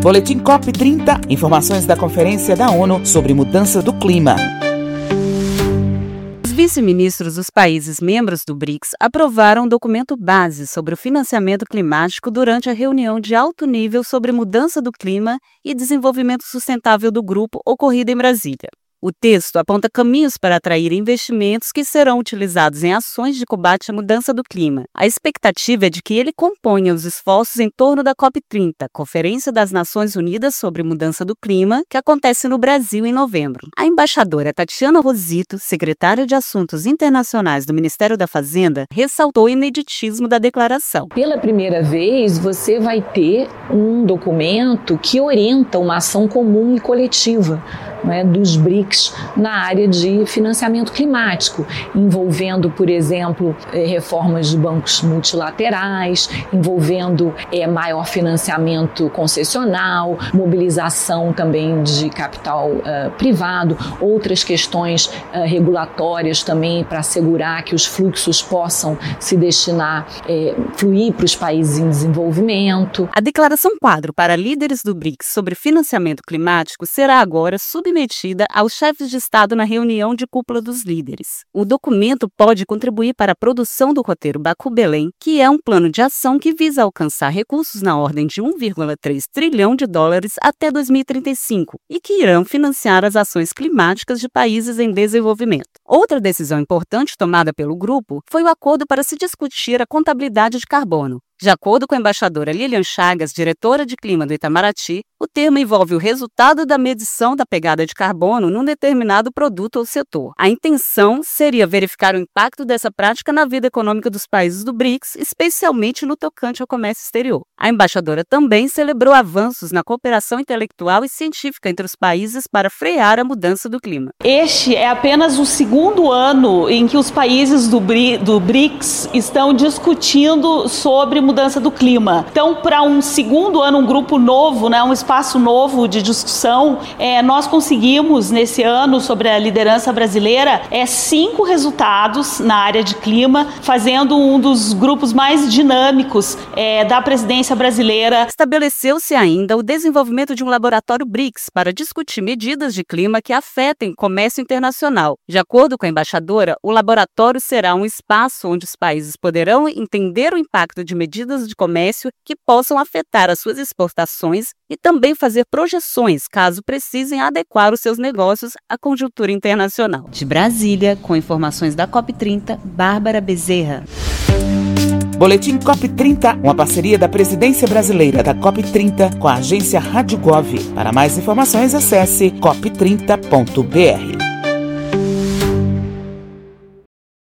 Boletim COP30, informações da Conferência da ONU sobre mudança do clima. Os vice-ministros dos países membros do BRICS aprovaram um documento base sobre o financiamento climático durante a reunião de alto nível sobre mudança do clima e desenvolvimento sustentável do grupo ocorrida em Brasília. O texto aponta caminhos para atrair investimentos que serão utilizados em ações de combate à mudança do clima. A expectativa é de que ele componha os esforços em torno da COP30, Conferência das Nações Unidas sobre Mudança do Clima, que acontece no Brasil em novembro. A embaixadora Tatiana Rosito, secretária de Assuntos Internacionais do Ministério da Fazenda, ressaltou o ineditismo da declaração. Pela primeira vez, você vai ter um documento que orienta uma ação comum e coletiva, dos BRICS na área de financiamento climático, envolvendo, por exemplo, reformas de bancos multilaterais, envolvendo maior financiamento concessional, mobilização também de capital privado, outras questões regulatórias também para assegurar que os fluxos possam se destinar, fluir para os países em desenvolvimento. A declaração quadro para líderes do BRICS sobre financiamento climático será agora submetida aos chefes de Estado na reunião de cúpula dos líderes. O documento pode contribuir para a produção do roteiro Baku-Belém, que é um plano de ação que visa alcançar recursos na ordem de 1,3 trilhão de dólares até 2035 e que irão financiar as ações climáticas de países em desenvolvimento. Outra decisão importante tomada pelo grupo foi o acordo para se discutir a contabilidade de carbono. De acordo com a embaixadora Lilian Chagas, diretora de clima do Itamaraty, o termo envolve o resultado da medição da pegada de carbono num determinado produto ou setor. A intenção seria verificar o impacto dessa prática na vida econômica dos países do BRICS, especialmente no tocante ao comércio exterior. A embaixadora também celebrou avanços na cooperação intelectual e científica entre os países para frear a mudança do clima. Este é apenas o segundo ano em que os países do BRICS estão discutindo sobre mudança do clima. Então, para um segundo ano, um grupo novo, um espaço novo de discussão, nós conseguimos, nesse ano, sobre a liderança brasileira, 5 resultados na área de clima, fazendo um dos grupos mais dinâmicos da presidência brasileira. Estabeleceu-se ainda o desenvolvimento de um laboratório BRICS para discutir medidas de clima que afetem o comércio internacional. De acordo com a embaixadora, o laboratório será um espaço onde os países poderão entender o impacto de medidas de comércio que possam afetar as suas exportações e também fazer projeções, caso precisem adequar os seus negócios à conjuntura internacional. De Brasília, com informações da COP30, Bárbara Bezerra. Boletim COP30, uma parceria da Presidência Brasileira da COP30 com a agência Rádio Gov. Para mais informações, acesse cop30.br.